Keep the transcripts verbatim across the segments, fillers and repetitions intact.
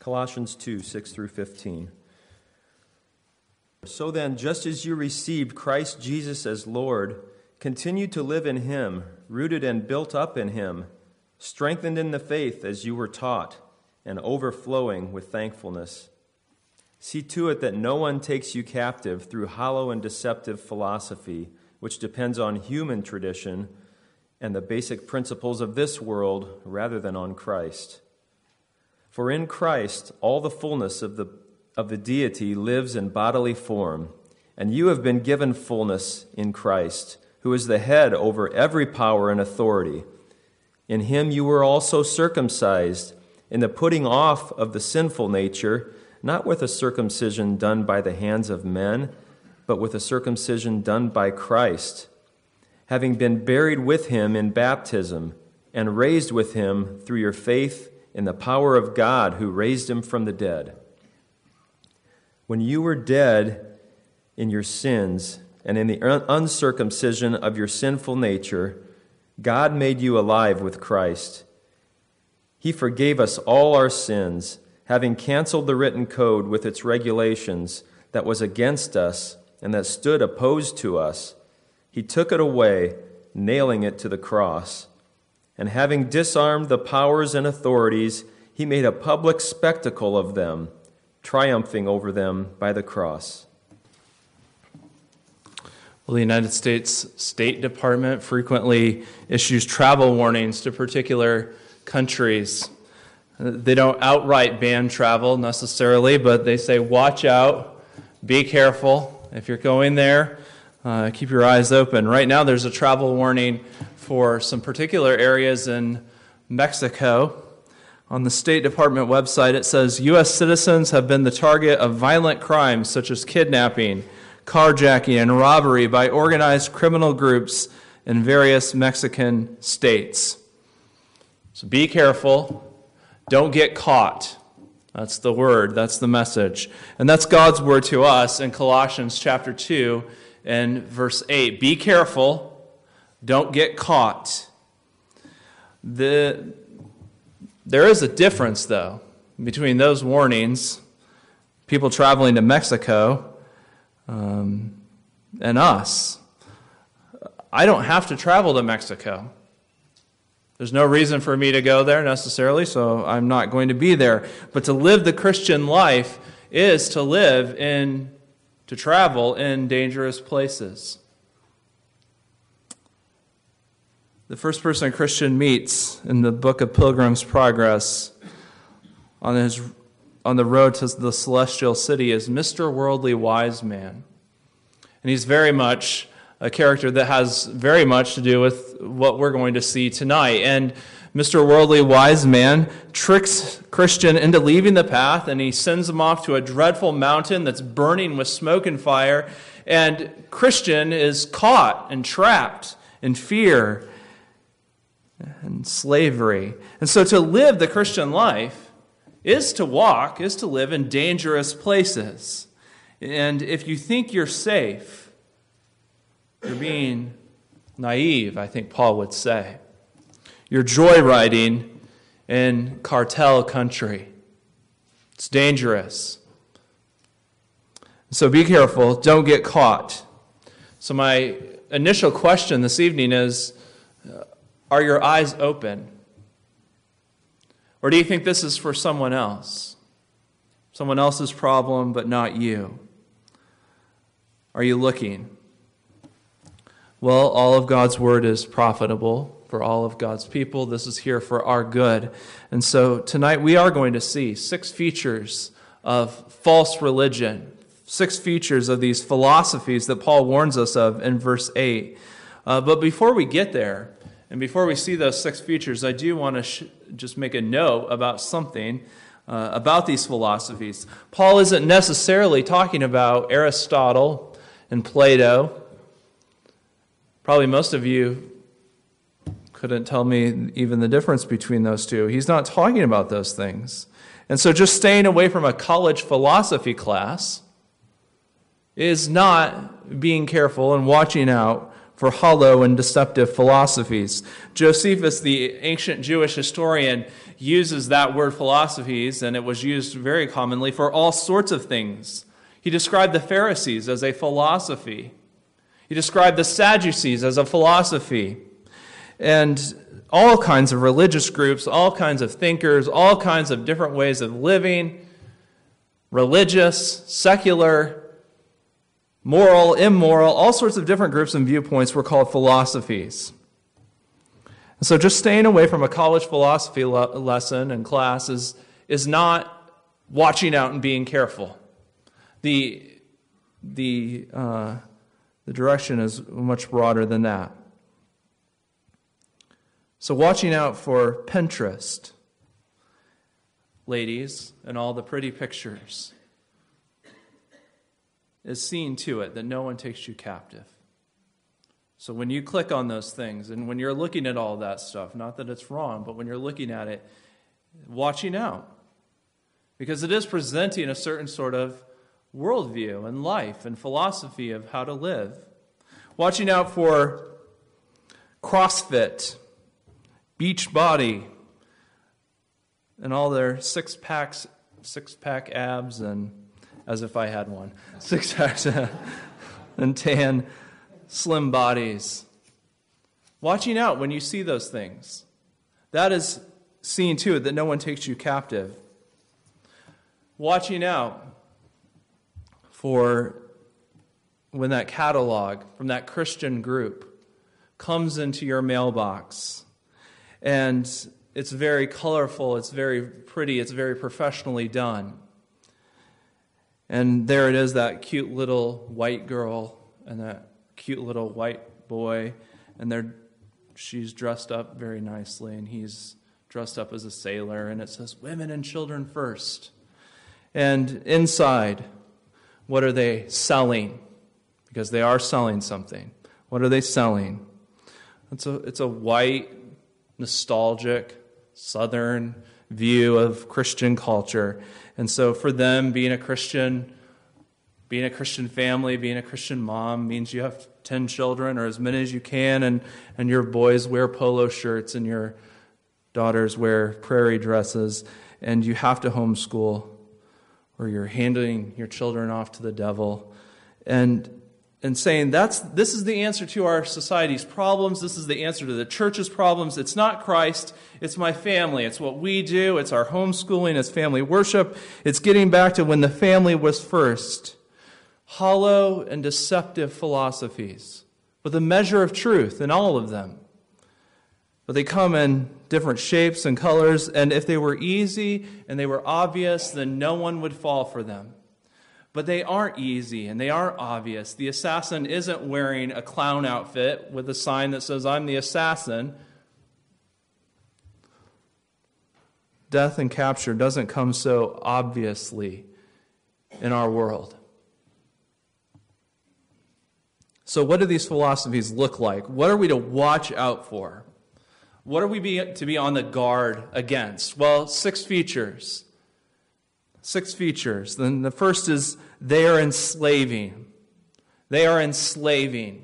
Colossians two, six through fifteen. So then, just as you received Christ Jesus as Lord, continue to live in him, rooted and built up in him, strengthened in the faith as you were taught, and overflowing with thankfulness. See to it that no one takes you captive through hollow and deceptive philosophy, which depends on human tradition and the basic principles of this world rather than on Christ. For in Christ all the fullness of the of the deity lives in bodily form, and you have been given fullness in Christ, who is the head over every power and authority. In him you were also circumcised, in the putting off of the sinful nature, not with a circumcision done by the hands of men, but with a circumcision done by Christ, having been buried with him in baptism, and raised with him through your faith in the power of God who raised him from the dead. When you were dead in your sins and in the uncircumcision of your sinful nature, God made you alive with Christ. He forgave us all our sins, having canceled the written code with its regulations that was against us and that stood opposed to us. He took it away, nailing it to the cross. And having disarmed the powers and authorities, he made a public spectacle of them, triumphing over them by the cross. Well, the United States State Department frequently issues travel warnings to particular countries. They don't outright ban travel necessarily, but they say, watch out, be careful. If you're going there, uh, keep your eyes open. Right now, there's a travel warning for some particular areas in Mexico. On the State Department website, it says, U S citizens have been the target of violent crimes such as kidnapping, carjacking, and robbery by organized criminal groups in various Mexican states. So be careful. Don't get caught. That's the word. That's the message. And that's God's word to us in Colossians chapter two and verse eight. Be careful. Don't get caught. The, there is a difference, though, between those warnings, people traveling to Mexico, um, and us. I don't have to travel to Mexico. There's no reason for me to go there necessarily, so I'm not going to be there. But to live the Christian life is to live in, to travel in dangerous places. The first person a Christian meets in the book of Pilgrim's Progress on his on the road to the celestial city is Mister Worldly Wise Man. And he's very much a character that has very much to do with what we're going to see tonight. And Mister Worldly Wise Man tricks Christian into leaving the path, and he sends him off to a dreadful mountain that's burning with smoke and fire. And Christian is caught and trapped in fear and slavery. And so to live the Christian life is to walk, is to live in dangerous places. And if you think you're safe, you're being naive, I think Paul would say. You're joyriding in cartel country. It's dangerous. So be careful. Don't get caught. So my initial question this evening is, are your eyes open? Or do you think this is for someone else? Someone else's problem, but not you? Are you looking? Well, all of God's word is profitable for all of God's people. This is here for our good. And so tonight we are going to see six features of false religion, six features of these philosophies that Paul warns us of in verse eight. Uh, but before we get there, and before we see those six features, I do want to sh- just make a note about something uh, about these philosophies. Paul isn't necessarily talking about Aristotle and Plato. Probably most of you couldn't tell me even the difference between those two. He's not talking about those things. And so just staying away from a college philosophy class is not being careful and watching out for hollow and deceptive philosophies. Josephus, the ancient Jewish historian, uses that word philosophies, and it was used very commonly for all sorts of things. He described the Pharisees as a philosophy. He described the Sadducees as a philosophy. And all kinds of religious groups, all kinds of thinkers, all kinds of different ways of living, religious, secular, moral, immoral, all sorts of different groups and viewpoints were called philosophies. And so just staying away from a college philosophy le- lesson and class is, is not watching out and being careful. The, the, uh, the direction is much broader than that. So watching out for Pinterest, ladies, and all the pretty pictures, is seeing to it that no one takes you captive. So when you click on those things, and when you're looking at all that stuff, not that it's wrong, but when you're looking at it, watching out. Because it is presenting a certain sort of worldview and life and philosophy of how to live. Watching out for CrossFit, Beachbody, and all their six packs, six pack abs, and as if I had one, six packs and tan, slim bodies. Watching out when you see those things. That is seeing to it that no one takes you captive. Watching out for when that catalog from that Christian group comes into your mailbox. And it's very colorful, it's very pretty, it's very professionally done. And there it is, that cute little white girl and that cute little white boy, and they're she's dressed up very nicely, and he's dressed up as a sailor, and it says, women and children first. And inside, what are they selling? Because they are selling something. What are they selling? It's a, it's a white, nostalgic, southern view of Christian culture. And so for them, being a Christian, being a Christian family, being a Christian mom means you have ten children or as many as you can, and, and your boys wear polo shirts and your daughters wear prairie dresses, and you have to homeschool or you're handing your children off to the devil. And and saying that's this is the answer to our society's problems. This is the answer to the church's problems. It's not Christ. It's my family. It's what we do. It's our homeschooling. It's family worship. It's getting back to when the family was first. Hollow and deceptive philosophies with a measure of truth in all of them. But they come in different shapes and colors, and if they were easy and they were obvious, then no one would fall for them. But they aren't easy and they aren't obvious. The assassin isn't wearing a clown outfit with a sign that says, I'm the assassin. Death and capture doesn't come so obviously in our world. So what do these philosophies look like? What are we to watch out for? What are we be, to be on the guard against? Well, six features. Six features. Then the first is they are enslaving. They are enslaving.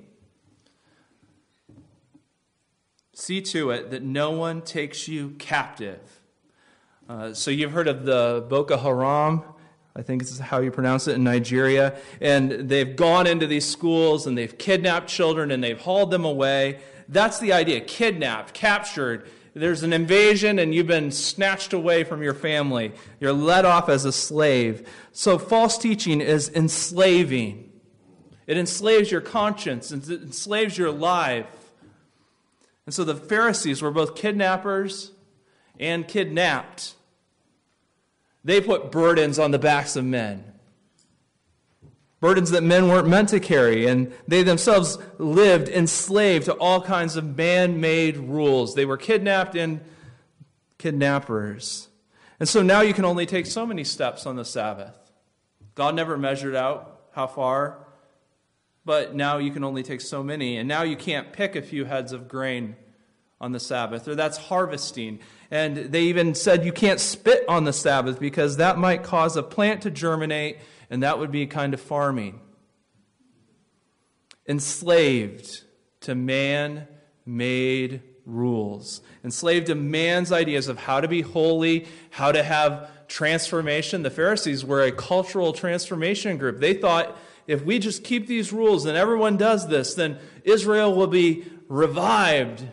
See to it that no one takes you captive. Uh, so you've heard of the Boko Haram, I think this is how you pronounce it, in Nigeria. And they've gone into these schools and they've kidnapped children and they've hauled them away. That's the idea. Kidnapped, captured. There's an invasion and you've been snatched away from your family. You're let off as a slave. So false teaching is enslaving. It enslaves your conscience. It enslaves your life. And so the Pharisees were both kidnappers and kidnapped. They put burdens on the backs of men. Burdens that men weren't meant to carry, and they themselves lived enslaved to all kinds of man-made rules. They were kidnapped and kidnappers. And so now you can only take so many steps on the Sabbath. God never measured out how far, but now you can only take so many. And now you can't pick a few heads of grain on the Sabbath, or that's harvesting. And they even said you can't spit on the Sabbath because that might cause a plant to germinate, and that would be kind of farming. Enslaved to man-made rules, enslaved to man's ideas of how to be holy, how to have transformation. The Pharisees were a cultural transformation group. They thought, if we just keep these rules and everyone does this, then Israel will be revived.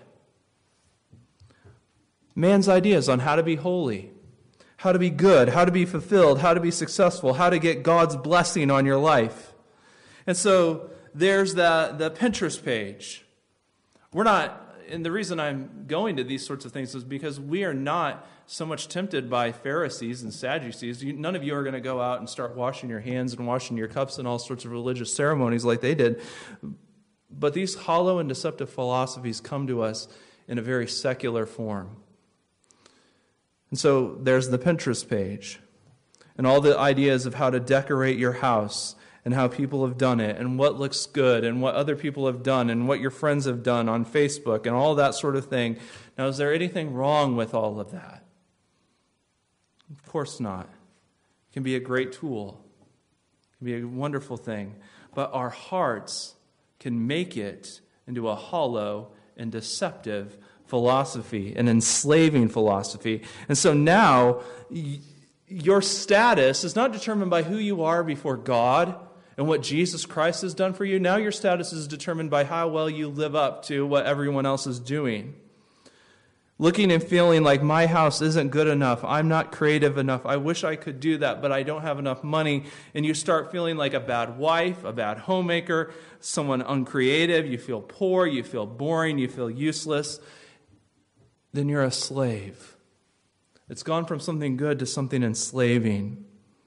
Man's ideas on how to be holy, how to be good, how to be fulfilled, how to be successful, how to get God's blessing on your life. And so there's the, the Pinterest page. We're not, and the reason I'm going to these sorts of things is because we are not so much tempted by Pharisees and Sadducees. You, none of you are going to go out and start washing your hands and washing your cups and all sorts of religious ceremonies like they did. But these hollow and deceptive philosophies come to us in a very secular form. And so there's the Pinterest page and all the ideas of how to decorate your house and how people have done it and what looks good and what other people have done and what your friends have done on Facebook and all that sort of thing. Now, is there anything wrong with all of that? Of course not. It can be a great tool. It can be a wonderful thing. But our hearts can make it into a hollow and deceptive philosophy, an enslaving philosophy. And so now, y- your status is not determined by who you are before God and what Jesus Christ has done for you. Now your status is determined by how well you live up to what everyone else is doing. Looking and feeling like my house isn't good enough, I'm not creative enough, I wish I could do that, but I don't have enough money, and you start feeling like a bad wife, a bad homemaker, someone uncreative, you feel poor, you feel boring, you feel useless, then you're a slave. It's gone from something good to something enslaving.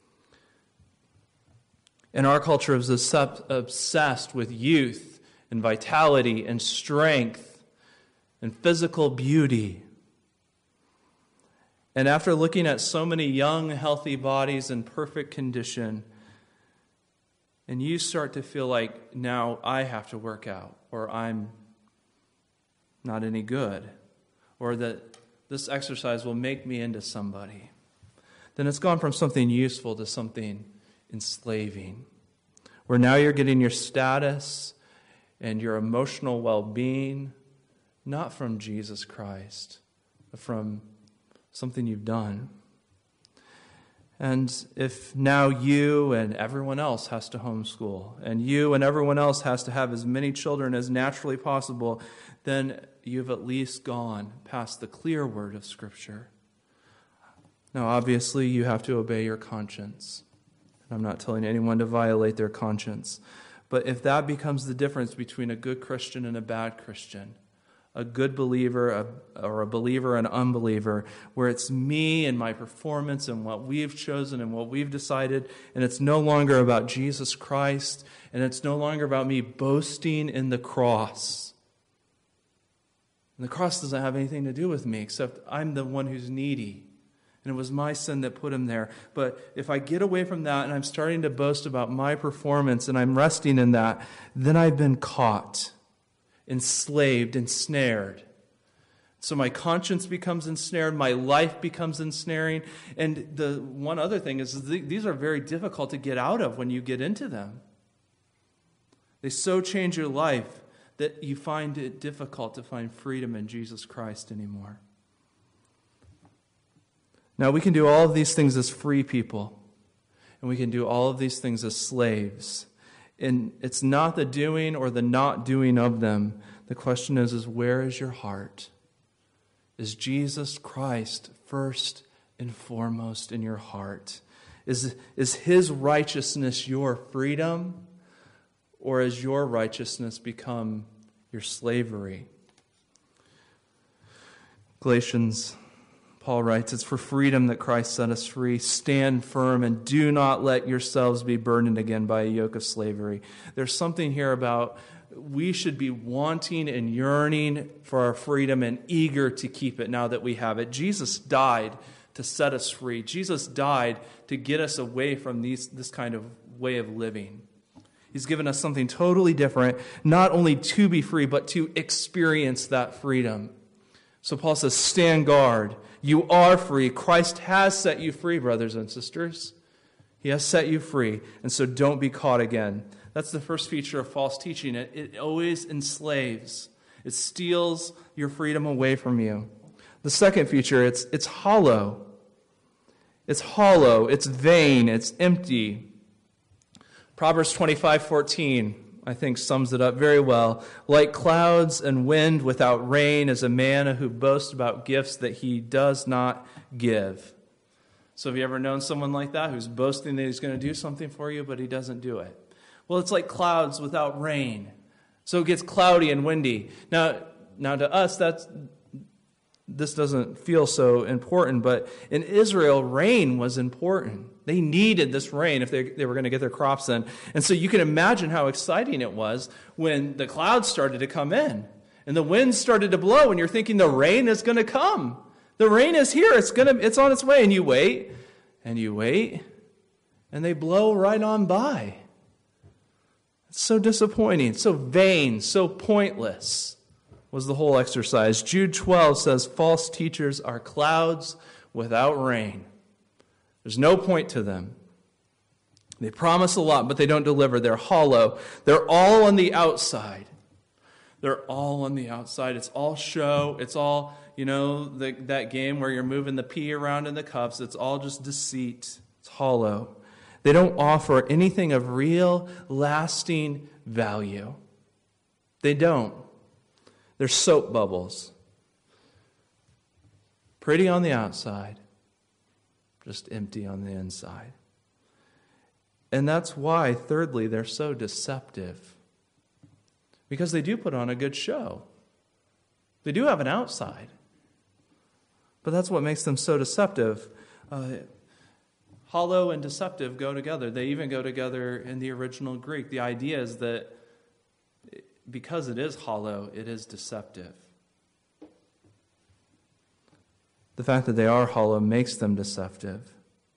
And our culture is obsessed with youth and vitality and strength and physical beauty. And after looking at so many young, healthy bodies in perfect condition, and you start to feel like, now I have to work out, or I'm not any good, or that this exercise will make me into somebody, then it's gone from something useful to something enslaving, where now you're getting your status and your emotional well-being not from Jesus Christ, but from something you've done. And if now you and everyone else has to homeschool, and you and everyone else has to have as many children as naturally possible, then you've at least gone past the clear word of Scripture. Now, obviously, you have to obey your conscience. I'm not telling anyone to violate their conscience. But if that becomes the difference between a good Christian and a bad Christian, a good believer a, or a believer and unbeliever, where it's me and my performance and what we've chosen and what we've decided, and it's no longer about Jesus Christ, and it's no longer about me boasting in the cross. And the cross doesn't have anything to do with me, except I'm the one who's needy. And it was my sin that put him there. But if I get away from that and I'm starting to boast about my performance and I'm resting in that, then I've been caught, enslaved, ensnared. So my conscience becomes ensnared, my life becomes ensnaring. And the one other thing is these are very difficult to get out of when you get into them. They so change your life that you find it difficult to find freedom in Jesus Christ anymore. Now, we can do all of these things as free people, and we can do all of these things as slaves. And it's not the doing or the not doing of them. The question is, is where is your heart? Is Jesus Christ first and foremost in your heart? Is, is his righteousness your freedom, or has your righteousness become your slavery? Galatians, Paul writes, it's for freedom that Christ set us free. Stand firm and do not let yourselves be burdened again by a yoke of slavery. There's something here about we should be wanting and yearning for our freedom and eager to keep it now that we have it. Jesus died to set us free. Jesus died to get us away from these, this kind of way of living. He's given us something totally different, not only to be free, but to experience that freedom. So Paul says, stand guard. You are free. Christ has set you free, brothers and sisters. He has set you free, and so don't be caught again. That's the first feature of false teaching. It, it always enslaves. It steals your freedom away from you. The second feature, it's, it's hollow. It's hollow, it's vain, it's empty. Proverbs twenty-five fourteen, I think, sums it up very well. Like clouds and wind without rain is a man who boasts about gifts that he does not give. So have you ever known someone like that who's boasting that he's going to do something for you, but he doesn't do it? Well, it's like clouds without rain. So it gets cloudy and windy. Now, now to us, that's this doesn't feel so important, but in Israel, rain was important. They needed this rain if they, they were going to get their crops in. And so you can imagine how exciting it was when the clouds started to come in and the winds started to blow, and you're thinking the rain is going to come. The rain is here. It's going to, it's on its way. And you wait, and you wait, and they blow right on by. It's so disappointing, so vain, so pointless was the whole exercise. Jude twelve says, false teachers are clouds without rain. There's no point to them. They promise a lot, but they don't deliver. They're hollow. They're all on the outside. They're all on the outside. It's all show. It's all, you know, the, that game where you're moving the pea around in the cups. It's all just deceit. It's hollow. They don't offer anything of real, lasting value. They don't. They're soap bubbles. Pretty on the outside, just empty on the inside. And that's why, thirdly, they're so deceptive. Because they do put on a good show. They do have an outside. But that's what makes them so deceptive. Uh, hollow and deceptive go together. They even go together in the original Greek. The idea is that because it is hollow, it is deceptive. The fact that they are hollow makes them deceptive.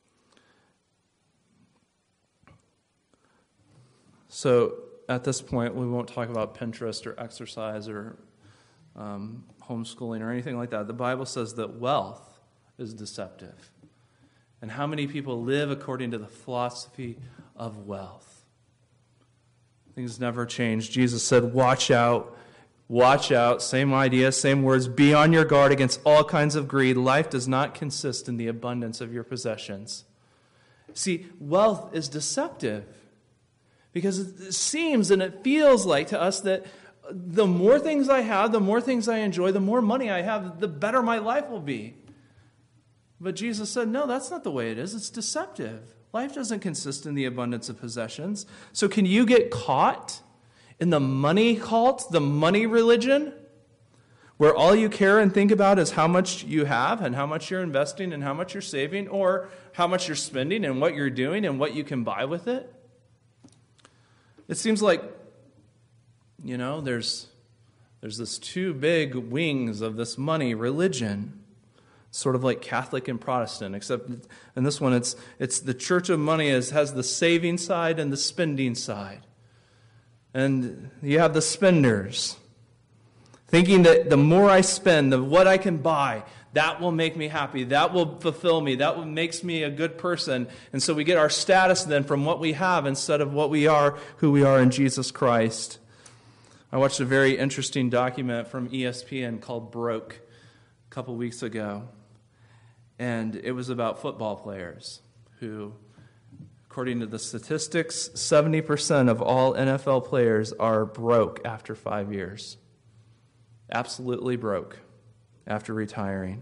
So at this point, we won't talk about Pinterest or exercise or um, homeschooling or anything like that. The Bible says that wealth is deceptive. And how many people live according to the philosophy of wealth? Things never change. Jesus said, watch out, watch out. Same idea, same words. Be on your guard against all kinds of greed. Life does not consist in the abundance of your possessions. See, wealth is deceptive. Because it seems and it feels like to us that the more things I have, the more things I enjoy, the more money I have, the better my life will be. But Jesus said, no, that's not the way it is. It's deceptive. Life doesn't consist in the abundance of possessions. So can you get caught in the money cult, the money religion, where all you care and think about is how much you have and how much you're investing and how much you're saving, or how much you're spending and what you're doing and what you can buy with it? It seems like, you know, there's there's this two big wings of this money religion, sort of like Catholic and Protestant, except in this one it's it's the church of money is, has the saving side and the spending side. And you have the spenders, thinking that the more I spend, the what I can buy, that will make me happy. That will fulfill me. That will makes me a good person. And so we get our status then from what we have instead of what we are, who we are in Jesus Christ. I watched a very interesting document from E S P N called Broke a couple weeks ago. And it was about football players who, according to the statistics, seventy percent of all N F L players are broke after five years. Absolutely broke after retiring.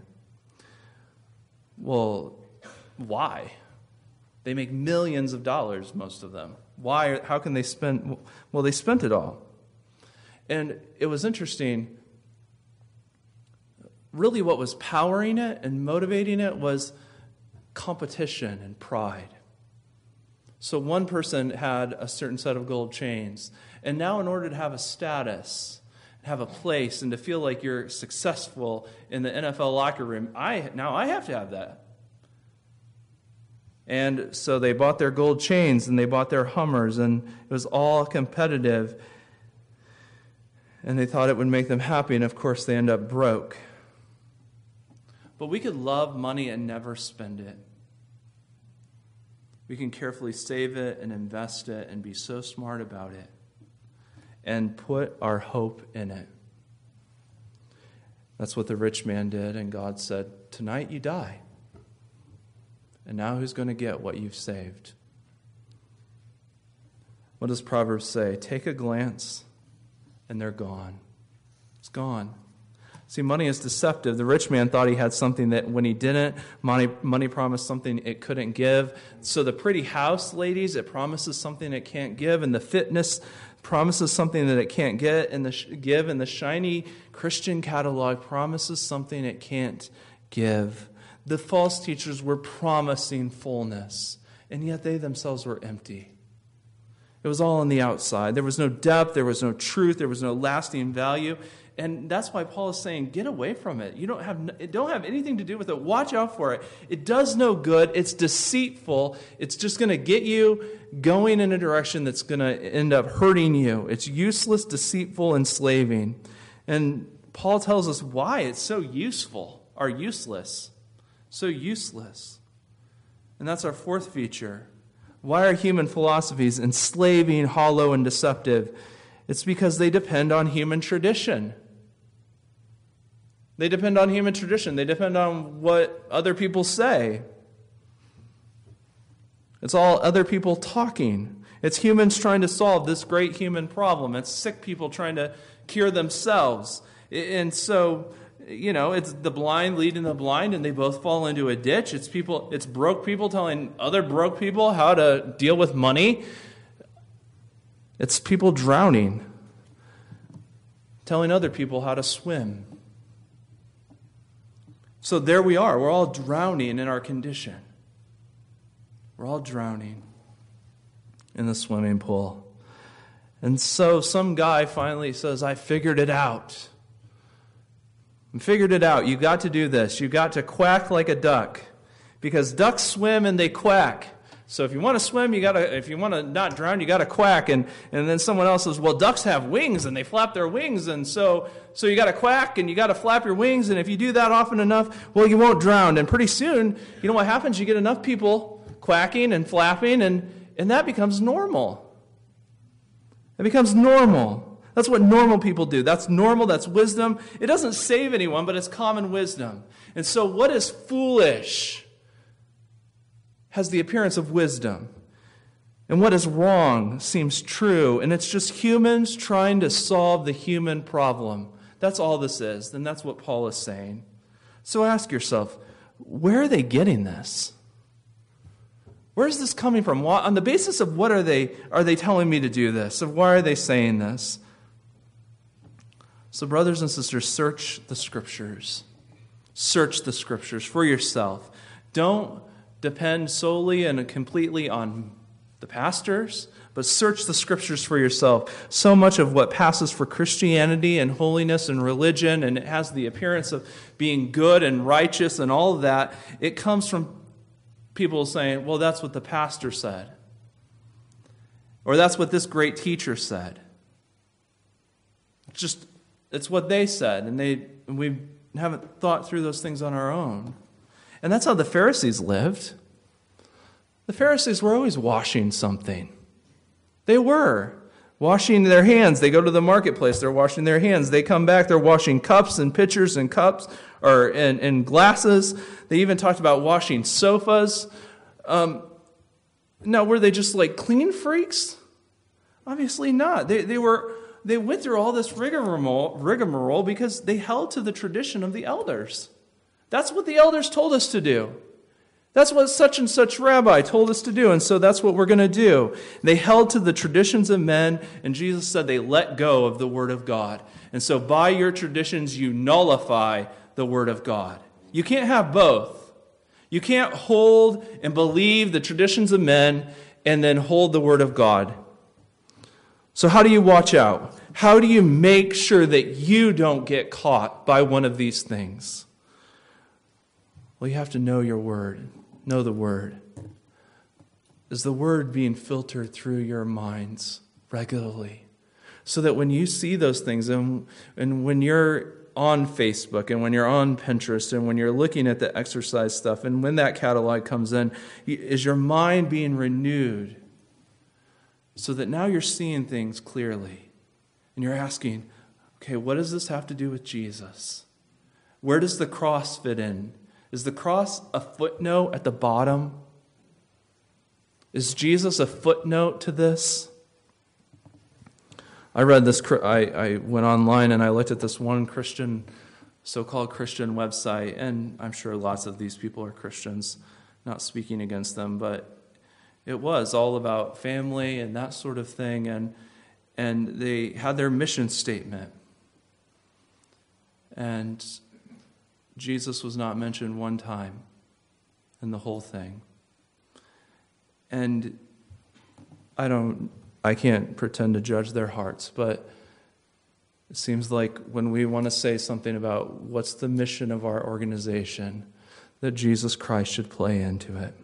Well, why? They make millions of dollars, most of them. Why? How can they spend? Well, they spent it all. And it was interesting. Really what was powering it and motivating it was competition and pride. So one person had a certain set of gold chains. And now in order to have a status, have a place, and to feel like you're successful in the N F L locker room, I now I have to have that. And so they bought their gold chains and they bought their Hummers, and it was all competitive. And they thought it would make them happy, and of course they end up broke. But we could love money and never spend it. We can carefully save it and invest it and be so smart about it and put our hope in it. That's what the rich man did, and God said, tonight you die. And now who's going to get what you've saved? What does Proverbs say? Take a glance, and they're gone. It's gone. See, money is deceptive. The rich man thought he had something that when he didn't, money, money promised something it couldn't give. So the pretty house, ladies, it promises something it can't give. And the fitness promises something that it can't get and the sh- give. And the shiny Christian catalog promises something it can't give. The false teachers were promising fullness, and yet they themselves were empty. It was all on the outside. There was no depth, there was no truth, there was no lasting value. And that's why Paul is saying, get away from it. You don't have it don't have anything to do with it. Watch out for it. It does no good. It's deceitful. It's just going to get you going in a direction that's going to end up hurting you. It's useless, deceitful, enslaving. And Paul tells us why it's so useful or useless. So useless. And that's our fourth feature. Why are human philosophies enslaving, hollow, and deceptive? It's because they depend on human tradition. They depend on human tradition. They depend on what other people say. It's all other people talking. It's humans trying to solve this great human problem. It's sick people trying to cure themselves. And so, you know, it's the blind leading the blind, and they both fall into a ditch. It's people, it's broke people telling other broke people how to deal with money. It's people drowning, telling other people how to swim. So there we are. We're all drowning in our condition. We're all drowning in the swimming pool. And so some guy finally says, I figured it out. I figured it out. You got to do this. You got to quack like a duck. Because ducks swim and they quack. So if you want to swim, you got to, if you want to not drown, you got to quack. And, and then someone else says, well, ducks have wings and they flap their wings. And so, so you got to quack and you got to flap your wings. And if you do that often enough, well, you won't drown. And pretty soon, you know what happens? You get enough people quacking and flapping, and, and that becomes normal. It becomes normal. That's what normal people do. That's normal. That's wisdom. It doesn't save anyone, but it's common wisdom. And so what is foolish has the appearance of wisdom. And what is wrong seems true. And it's just humans trying to solve the human problem. That's all this is. And that's what Paul is saying. So ask yourself, where are they getting this? Where is this coming from? Why, on the basis of what are they, are they telling me to do this? Of why are they saying this? So brothers and sisters, search the Scriptures. Search the Scriptures for yourself. Don't depend solely and completely on the pastors, but search the Scriptures for yourself. So much of what passes for Christianity and holiness and religion, and it has the appearance of being good and righteous and all of that, it comes from people saying, well, that's what the pastor said. Or that's what this great teacher said. It's just, it's what they said, and they and we haven't thought through those things on our own. And that's how the Pharisees lived. The Pharisees were always washing something. They were washing their hands. They go to the marketplace, they're washing their hands. They come back, they're washing cups and pitchers and cups, or and, and glasses. They even talked about washing sofas. Um, now, were they just like clean freaks? Obviously not. They they were they went through all this rigmarole, rigmarole because they held to the tradition of the elders. That's what the elders told us to do. That's what such and such rabbi told us to do, and so that's what we're going to do. They held to the traditions of men, and Jesus said they let go of the Word of God. And so by your traditions, you nullify the Word of God. You can't have both. You can't hold and believe the traditions of men and then hold the Word of God. So how do you watch out? How do you make sure that you don't get caught by one of these things? Well, you have to know your Word. Know the Word. Is the Word being filtered through your minds regularly? So that when you see those things and, and when you're on Facebook and when you're on Pinterest and when you're looking at the exercise stuff and when that catalog comes in, is your mind being renewed so that now you're seeing things clearly and you're asking, okay, what does this have to do with Jesus? Where does the cross fit in? Is the cross a footnote at the bottom? Is Jesus a footnote to this? I read this, I, I went online and I looked at this one Christian, so-called Christian website, and I'm sure lots of these people are Christians, not speaking against them, but it was all about family and that sort of thing, and and they had their mission statement. And Jesus was not mentioned one time in the whole thing. And I don't... I can't pretend to judge their hearts, but it seems like when we want to say something about what's the mission of our organization, that Jesus Christ should play into it.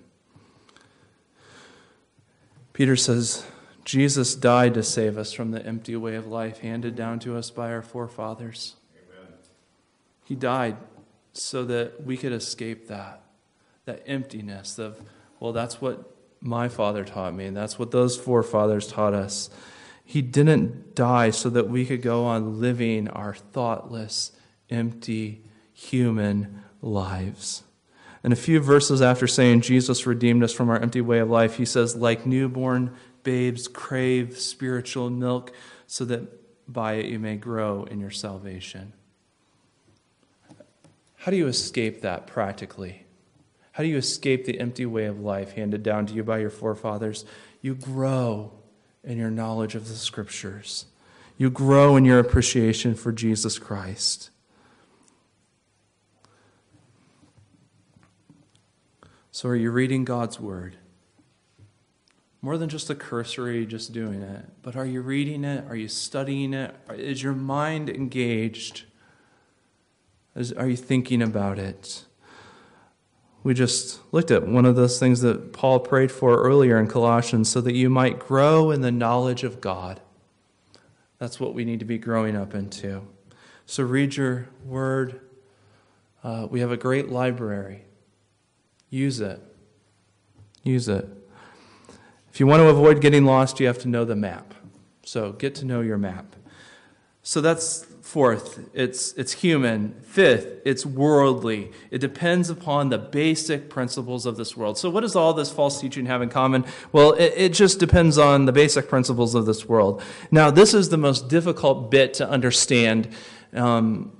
Peter says, Jesus died to save us from the empty way of life handed down to us by our forefathers. Amen. He died so that we could escape that, that emptiness of, well, that's what my father taught me, and that's what those forefathers taught us. He didn't die so that we could go on living our thoughtless, empty, human lives. And a few verses after saying Jesus redeemed us from our empty way of life, he says, like newborn babes crave spiritual milk so that by it you may grow in your salvation. How do you escape that practically? How do you escape the empty way of life handed down to you by your forefathers? You grow in your knowledge of the Scriptures. You grow in your appreciation for Jesus Christ. So are you reading God's Word? More than just a cursory, just doing it. But are you reading it? Are you studying it? Is your mind engaged? Is, are you thinking about it? We just looked at one of those things that Paul prayed for earlier in Colossians, so that you might grow in the knowledge of God. That's what we need to be growing up into. So read your Word. Uh, we have a great library. Use it. Use it. If you want to avoid getting lost, you have to know the map. So get to know your map. So that's fourth, it's it's human. Fifth, it's worldly. It depends upon the basic principles of this world. So what does all this false teaching have in common? Well, it, it just depends on the basic principles of this world. Now, this is the most difficult bit to understand. Um,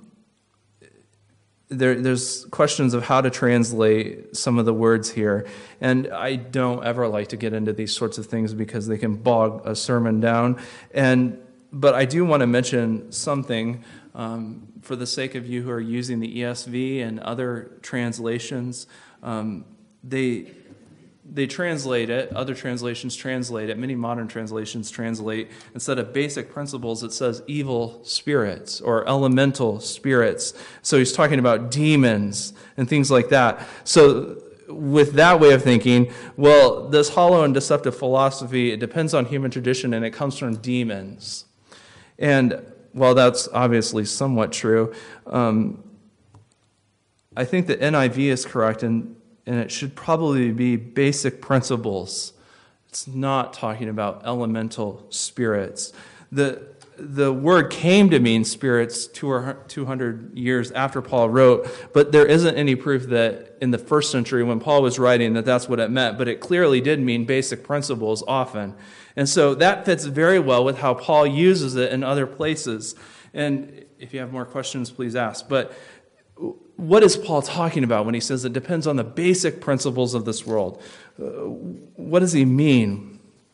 there, there's questions of how to translate some of the words here. And I don't ever like to get into these sorts of things because they can bog a sermon down. And But I do want to mention something um, for the sake of you who are using the E S V and other translations. Um, they they translate it, other translations translate it, many modern translations translate, instead of basic principles, it says evil spirits or elemental spirits. So he's talking about demons and things like that. So with that way of thinking, well, this hollow and deceptive philosophy, it depends on human tradition and it comes from demons. And while that's obviously somewhat true, um, I think the N I V is correct, and, and it should probably be basic principles. It's not talking about elemental spirits. The the word came to mean spirits two hundred years after Paul wrote, but there isn't any proof that in the first century when Paul was writing that that's what it meant, but it clearly did mean basic principles often. And so that fits very well with how Paul uses it in other places. And if you have more questions, please ask. But what is Paul talking about when he says it depends on the basic principles of this world? Uh, what does he mean?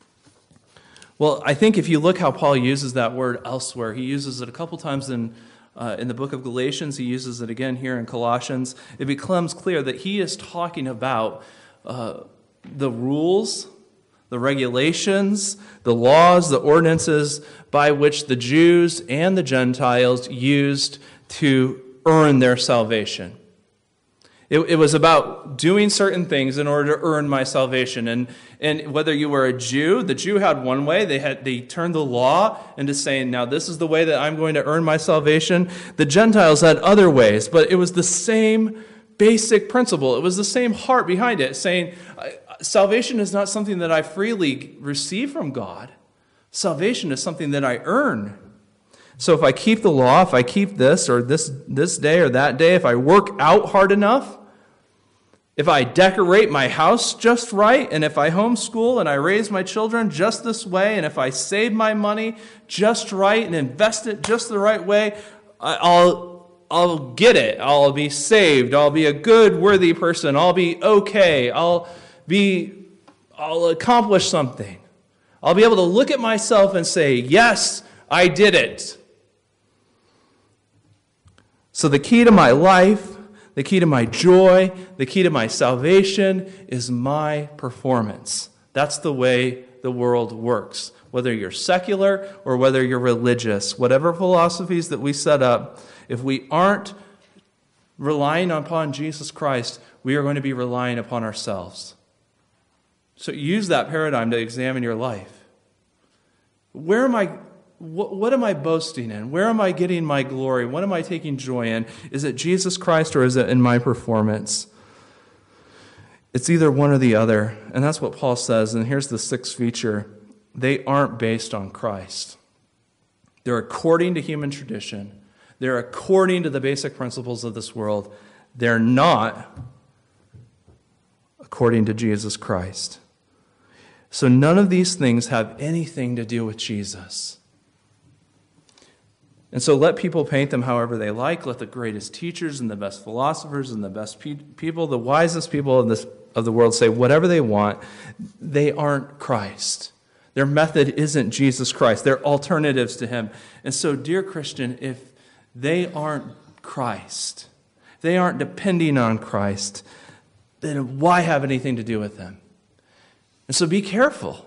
Well, I think if you look how Paul uses that word elsewhere, he uses it a couple times in uh, in the book of Galatians. He uses it again here in Colossians. It becomes clear that he is talking about uh, the rules, the regulations, the laws, the ordinances by which the Jews and the Gentiles used to earn their salvation. It, it was about doing certain things in order to earn my salvation. And, and whether you were a Jew, the Jew had one way. They had they turned the law into saying, now this is the way that I'm going to earn my salvation. The Gentiles had other ways, but it was the same basic principle. It was the same heart behind it, saying salvation is not something that I freely receive from God. Salvation is something that I earn. So if I keep the law, if I keep this or this this day or that day, if I work out hard enough, if I decorate my house just right, and if I homeschool and I raise my children just this way, and if I save my money just right and invest it just the right way, I'll I'll get it. I'll be saved. I'll be a good, worthy person. I'll be okay. I'll be I'll accomplish something. I'll be able to look at myself and say, yes, I did it. So the key to my life, the key to my joy, the key to my salvation is my performance. That's the way the world works. Whether you're secular or whether you're religious, whatever philosophies that we set up, if we aren't relying upon Jesus Christ, we are going to be relying upon ourselves. So use that paradigm to examine your life. Where am I? What, what am I boasting in? Where am I getting my glory? What am I taking joy in? Is it Jesus Christ or is it in my performance? It's either one or the other. And that's what Paul says. And here's the sixth feature. They aren't based on Christ. They're according to human tradition. They're according to the basic principles of this world. They're not according to Jesus Christ. So none of these things have anything to do with Jesus. And so let people paint them however they like. Let the greatest teachers and the best philosophers and the best pe- people, the wisest people of, this, of the world say whatever they want. They aren't Christ. Their method isn't Jesus Christ. They're alternatives to him. And so, dear Christian, if they aren't Christ, they aren't depending on Christ, then why have anything to do with them? And so be careful.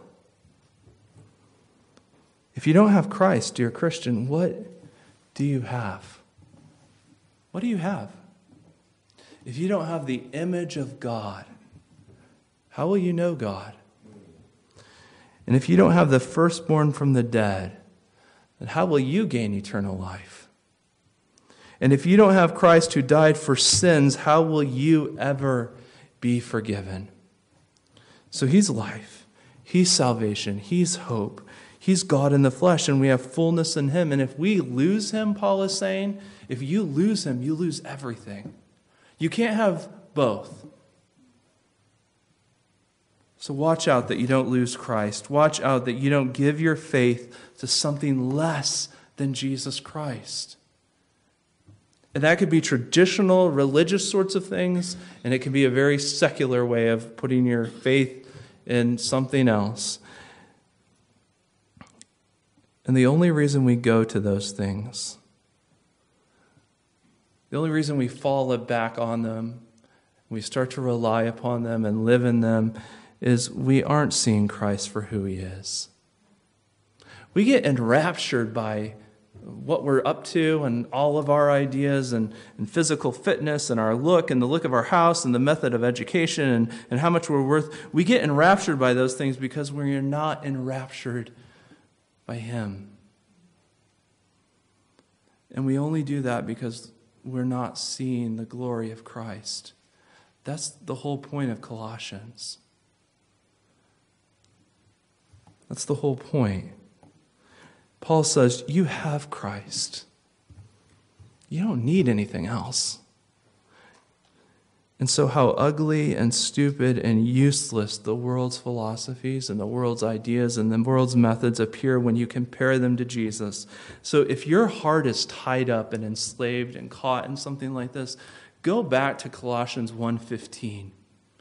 If you don't have Christ, dear Christian, what do you have? What do you have? If you don't have the image of God, how will you know God? And if you don't have the firstborn from the dead, then how will you gain eternal life? And if you don't have Christ who died for sins, how will you ever be forgiven? So he's life. He's salvation. He's hope. He's God in the flesh, and we have fullness in him. And if we lose him, Paul is saying, if you lose him, you lose everything. You can't have both. So watch out that you don't lose Christ. Watch out that you don't give your faith to something less than Jesus Christ. And that could be traditional religious sorts of things, and it can be a very secular way of putting your faith in something else. And the only reason we go to those things, the only reason we fall back on them, we start to rely upon them and live in them, is we aren't seeing Christ for who he is. We get enraptured by what we're up to and all of our ideas and, and physical fitness and our look and the look of our house and the method of education and, and how much we're worth. We get enraptured by those things because we're not enraptured by him. And we only do that because we're not seeing the glory of Christ. That's the whole point of Colossians. That's the whole point. Paul says, you have Christ. You don't need anything else. And so how ugly and stupid and useless the world's philosophies and the world's ideas and the world's methods appear when you compare them to Jesus. So if your heart is tied up and enslaved and caught in something like this, go back to Colossians one fifteen,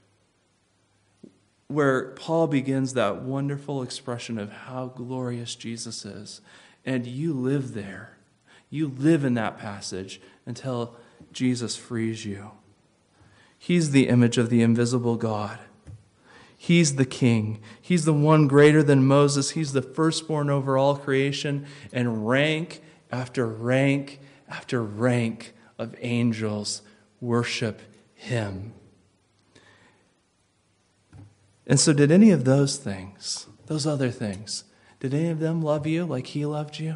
where Paul begins that wonderful expression of how glorious Jesus is. And you live there. You live in that passage until Jesus frees you. He's the image of the invisible God. He's the King. He's the one greater than Moses. He's the firstborn over all creation. And rank after rank after rank of angels worship him. And so did any of those things, those other things, did any of them love you like he loved you?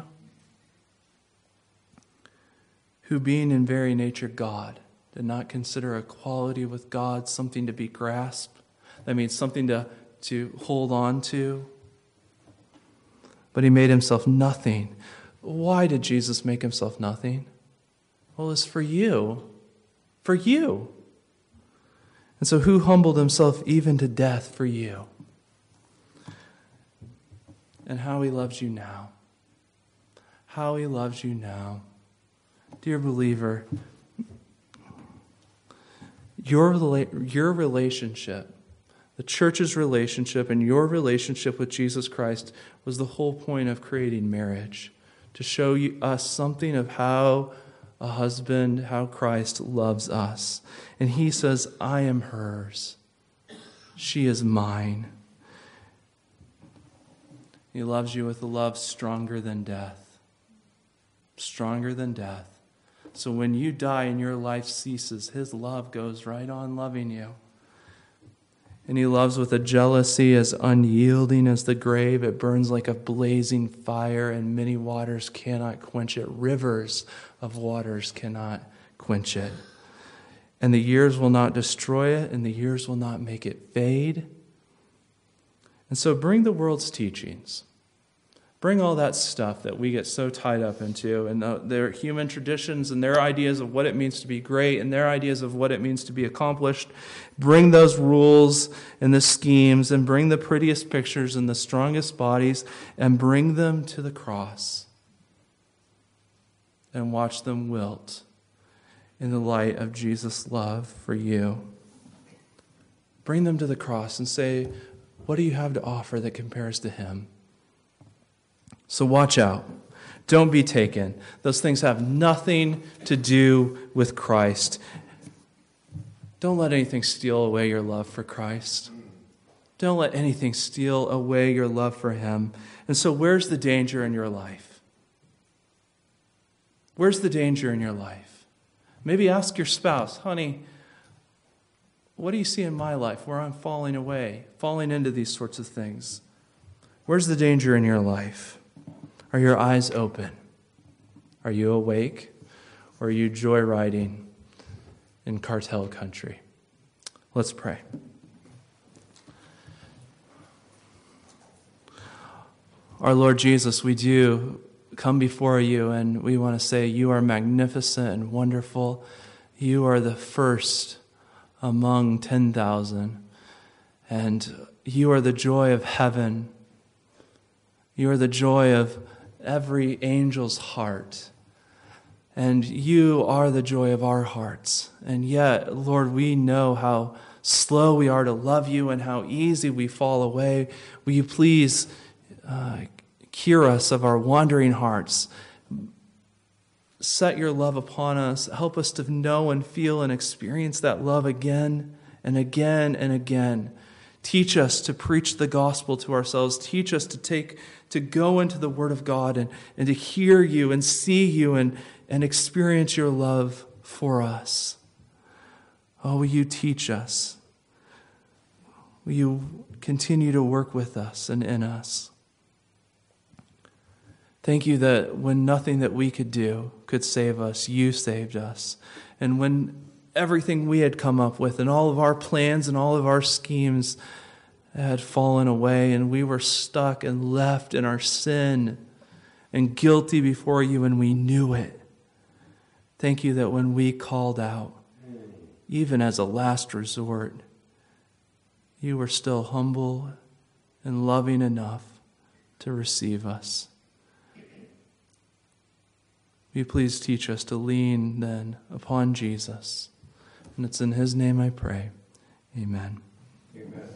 Who being in very nature God, did not consider equality with God something to be grasped. That means something to, to hold on to. But he made himself nothing. Why did Jesus make himself nothing? Well, it's for you. For you. And so who humbled himself even to death for you? And how he loves you now. How he loves you now. Dear believer, your, your relationship, the church's relationship and your relationship with Jesus Christ was the whole point of creating marriage. To show you, us something of how a husband, how Christ loves us. And he says, I am hers. She is mine. He loves you with a love stronger than death. Stronger than death. So when you die and your life ceases, his love goes right on loving you. And he loves with a jealousy as unyielding as the grave. It burns like a blazing fire, and many waters cannot quench it. Rivers of waters cannot quench it. And the years will not destroy it, and the years will not make it fade. And so bring the world's teachings. Bring all that stuff that we get so tied up into, and uh, their human traditions and their ideas of what it means to be great and their ideas of what it means to be accomplished. Bring those rules and the schemes, and bring the prettiest pictures and the strongest bodies, and bring them to the cross. And watch them wilt in the light of Jesus' love for you. Bring them to the cross and say, what do you have to offer that compares to him? So watch out. Don't be taken. Those things have nothing to do with Christ. Don't let anything steal away your love for Christ. Don't let anything steal away your love for him. And so where's the danger in your life? Where's the danger in your life? Maybe ask your spouse, honey, what do you see in my life where I'm falling away, falling into these sorts of things? Where's the danger in your life? Are your eyes open? Are you awake? Or are you joyriding in cartel country? Let's pray. Our Lord Jesus, we do come before you, and we want to say you are magnificent and wonderful. You are the first among ten thousand, and you are the joy of heaven. You are the joy of every angel's heart. And you are the joy of our hearts. And yet, Lord, we know how slow we are to love you and how easy we fall away. Will you please uh, cure us of our wandering hearts? Set your love upon us. Help us to know and feel and experience that love again and again and again. Teach us to preach the gospel to ourselves. Teach us to take, to go into the Word of God and, and to hear you and see you and, and experience your love for us. Oh, will you teach us? Will you continue to work with us and in us? Thank you that when nothing that we could do could save us, you saved us. And when everything we had come up with and all of our plans and all of our schemes had fallen away and we were stuck and left in our sin and guilty before you, and we knew it. Thank you that when we called out, even as a last resort, you were still humble and loving enough to receive us. Will you please teach us to lean then upon Jesus? And it's in his name I pray. Amen. Amen.